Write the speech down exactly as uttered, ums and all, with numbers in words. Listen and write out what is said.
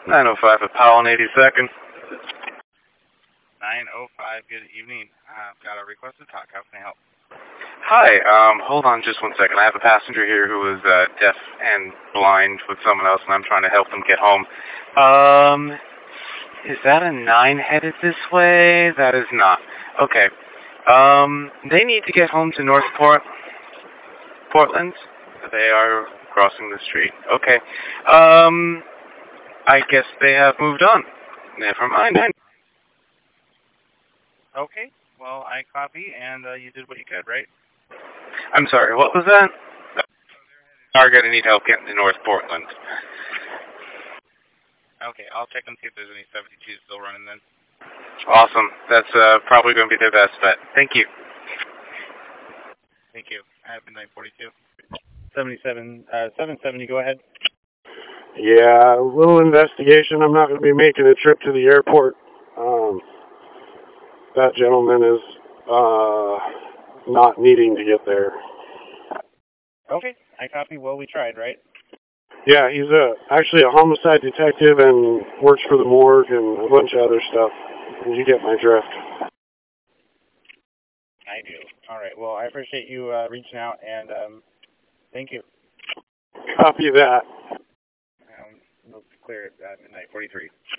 nine oh five at Powell and eighty-second. nine oh five, good evening. I've got a request to talk. How can I help? Hi, um, hold on just one second. I have a passenger here who is uh, deaf and blind with someone else, and I'm trying to help them get home. Um, is that a nine headed this way? That is not. Okay. Um, they need to get home to Northport, Portland. They are crossing the street. Okay. Um, I guess they have moved on. Never mind. Okay, well, I copy, and uh, you did what you could, right? I'm sorry, what was that? Are going to need help getting to North Portland. Okay, I'll check and see if there's any seventy-twos still running then. Awesome. That's uh, probably going to be their best bet. Thank you. Thank you. I have nine forty-two. seventy-seven, uh, seven seventy, go ahead. Yeah, a little investigation. I'm not going to be making a trip to the airport. Um, that gentleman is uh, not needing to get there. Okay, I copy. Well, we tried, right? Yeah, he's a, actually a homicide detective and works for the morgue and a bunch of other stuff. You get my drift. I do. All right, well, I appreciate you uh, reaching out, and um, thank you. Copy that. Um, we'll clear it at midnight forty-three.